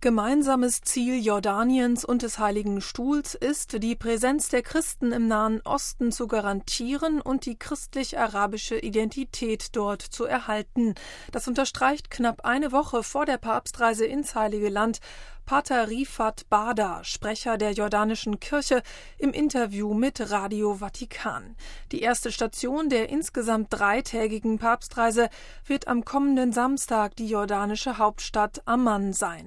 Gemeinsames Ziel Jordaniens und des Heiligen Stuhls ist, die Präsenz der Christen im Nahen Osten zu garantieren und die christlich-arabische Identität dort zu erhalten. Das unterstreicht knapp eine Woche vor der Papstreise ins Heilige Land Pater Rifat Bada, Sprecher der jordanischen Kirche, im Interview mit Radio Vatikan. Die erste Station der insgesamt 3-tägigen Papstreise wird am kommenden Samstag die jordanische Hauptstadt Amman sein.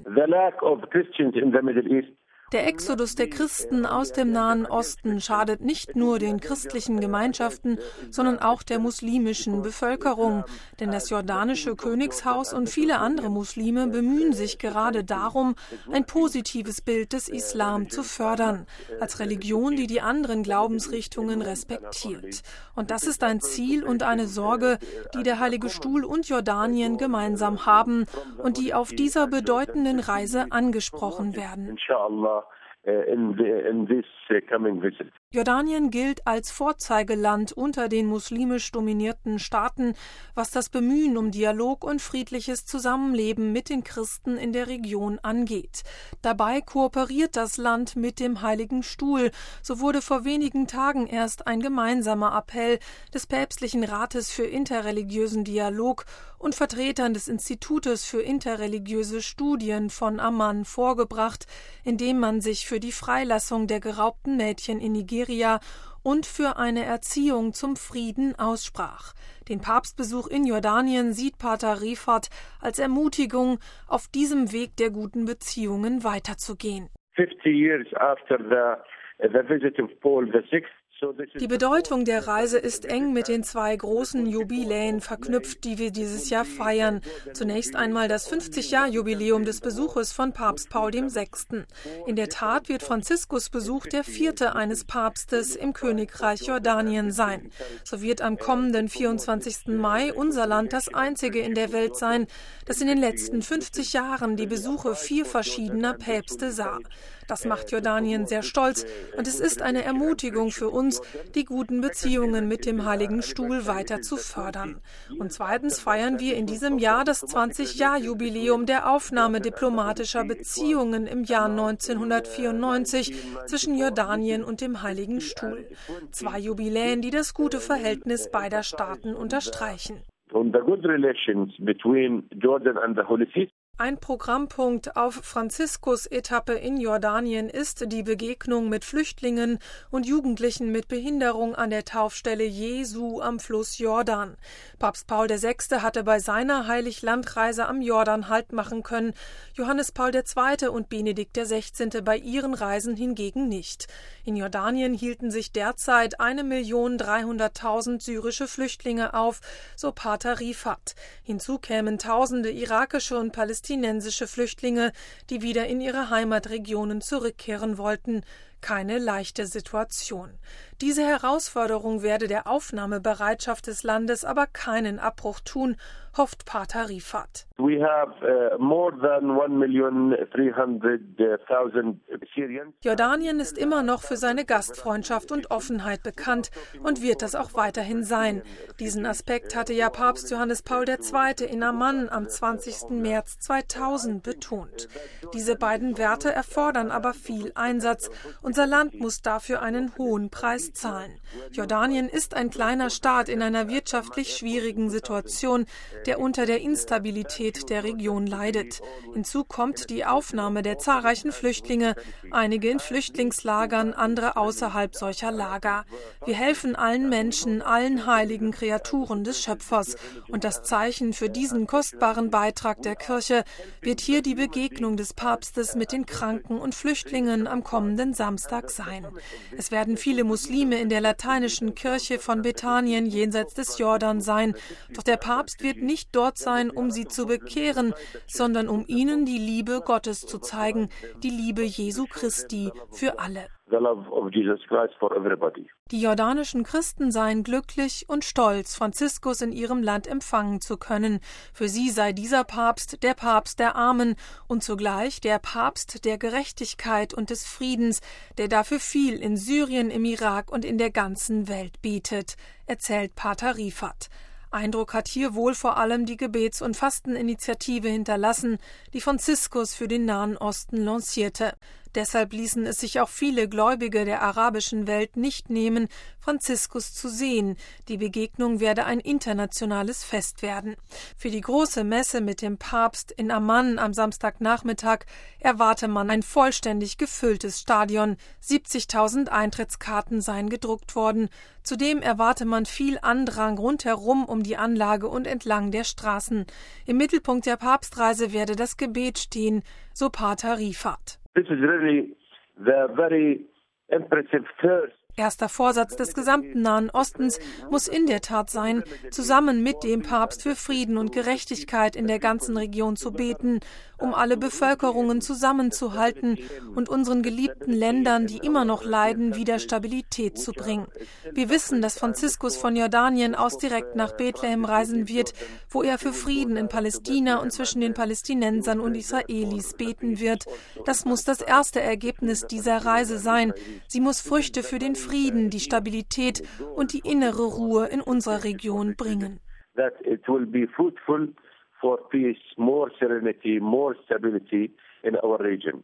Der Exodus der Christen aus dem Nahen Osten schadet nicht nur den christlichen Gemeinschaften, sondern auch der muslimischen Bevölkerung. Denn das jordanische Königshaus und viele andere Muslime bemühen sich gerade darum, ein positives Bild des Islam zu fördern, als Religion, die die anderen Glaubensrichtungen respektiert. Und das ist ein Ziel und eine Sorge, die der Heilige Stuhl und Jordanien gemeinsam haben und die auf dieser bedeutenden Reise angesprochen werden. Jordanien gilt als Vorzeigeland unter den muslimisch dominierten Staaten, was das Bemühen um Dialog und friedliches Zusammenleben mit den Christen in der Region angeht. Dabei kooperiert das Land mit dem Heiligen Stuhl. So wurde vor wenigen Tagen erst ein gemeinsamer Appell des Päpstlichen Rates für interreligiösen Dialog und Vertretern des Institutes für interreligiöse Studien von Amman vorgebracht, in dem man sich für die Freilassung der geraubten Mädchen in Nigeria und für eine Erziehung zum Frieden aussprach. Den Papstbesuch in Jordanien sieht Pater Rifat als Ermutigung, auf diesem Weg der guten Beziehungen weiterzugehen. 50 years after the visit of Paul VI. Die Bedeutung der Reise ist eng mit den 2 großen Jubiläen verknüpft, die wir dieses Jahr feiern. Zunächst einmal das 50-Jahr-Jubiläum des Besuches von Papst Paul VI. In der Tat wird Franziskus Besuch der 4. eines Papstes im Königreich Jordanien sein. So wird am kommenden 24. Mai unser Land das einzige in der Welt sein, das in den letzten 50 Jahren die Besuche 4 verschiedener Päpste sah. Das macht Jordanien sehr stolz und es ist eine Ermutigung für uns, die guten Beziehungen mit dem Heiligen Stuhl weiter zu fördern. Und zweitens feiern wir in diesem Jahr das 20-Jahr-Jubiläum der Aufnahme diplomatischer Beziehungen im Jahr 1994 zwischen Jordanien und dem Heiligen Stuhl. 2 Jubiläen, die das gute Verhältnis beider Staaten unterstreichen. Ein Programmpunkt auf Franziskus-Etappe in Jordanien ist die Begegnung mit Flüchtlingen und Jugendlichen mit Behinderung an der Taufstelle Jesu am Fluss Jordan. Papst Paul VI. Hatte bei seiner Heiliglandreise am Jordan Halt machen können, Johannes Paul II. Und Benedikt XVI. Bei ihren Reisen hingegen nicht. In Jordanien hielten sich derzeit 1.300.000 syrische Flüchtlinge auf, so Pater Rifat. Hinzu kämen Tausende irakische und palästinensische Flüchtlinge, die wieder in ihre Heimatregionen zurückkehren wollten. Keine leichte Situation. Diese Herausforderung werde der Aufnahmebereitschaft des Landes aber keinen Abbruch tun, hofft Pater Rifat. Jordanien ist immer noch für seine Gastfreundschaft und Offenheit bekannt und wird das auch weiterhin sein. Diesen Aspekt hatte ja Papst Johannes Paul II. In Amman am 20. März 2000 betont. Diese beiden Werte erfordern aber viel Einsatz. Unser Land muss dafür einen hohen Preis zahlen. Jordanien ist ein kleiner Staat in einer wirtschaftlich schwierigen Situation, der unter der Instabilität der Region leidet. Hinzu kommt die Aufnahme der zahlreichen Flüchtlinge, einige in Flüchtlingslagern, andere außerhalb solcher Lager. Wir helfen allen Menschen, allen heiligen Kreaturen des Schöpfers. Und das Zeichen für diesen kostbaren Beitrag der Kirche wird hier die Begegnung des Papstes mit den Kranken und Flüchtlingen am kommenden Samstag sein. Es werden viele Muslime in der lateinischen Kirche von Bethanien jenseits des Jordan sein. Doch der Papst wird nicht dort sein, um sie zu bekehren, sondern um ihnen die Liebe Gottes zu zeigen, die Liebe Jesu Christi für alle. Die jordanischen Christen seien glücklich und stolz, Franziskus in ihrem Land empfangen zu können. Für sie sei dieser Papst der Armen und zugleich der Papst der Gerechtigkeit und des Friedens, der dafür viel in Syrien, im Irak und in der ganzen Welt bietet, erzählt Pater Rifat. Eindruck hat hier wohl vor allem die Gebets- und Fasteninitiative hinterlassen, die Franziskus für den Nahen Osten lancierte. Deshalb ließen es sich auch viele Gläubige der arabischen Welt nicht nehmen, Franziskus zu sehen. Die Begegnung werde ein internationales Fest werden. Für die große Messe mit dem Papst in Amman am Samstagnachmittag erwarte man ein vollständig gefülltes Stadion. 70.000 Eintrittskarten seien gedruckt worden. Zudem erwarte man viel Andrang rundherum um die Anlage und entlang der Straßen. Im Mittelpunkt der Papstreise werde das Gebet stehen, so Pater Rifat. This is really the very impressive thirst. Erster Vorsatz des gesamten Nahen Ostens muss in der Tat sein, zusammen mit dem Papst für Frieden und Gerechtigkeit in der ganzen Region zu beten, um alle Bevölkerungen zusammenzuhalten und unseren geliebten Ländern, die immer noch leiden, wieder Stabilität zu bringen. Wir wissen, dass Franziskus von Jordanien aus direkt nach Bethlehem reisen wird, wo er für Frieden in Palästina und zwischen den Palästinensern und Israelis beten wird. Das muss das erste Ergebnis dieser Reise sein. Sie muss Früchte für den Frieden, die Stabilität und die innere Ruhe in unserer Region bringen. That it will be fruitful for peace, more serenity, more stability in our region.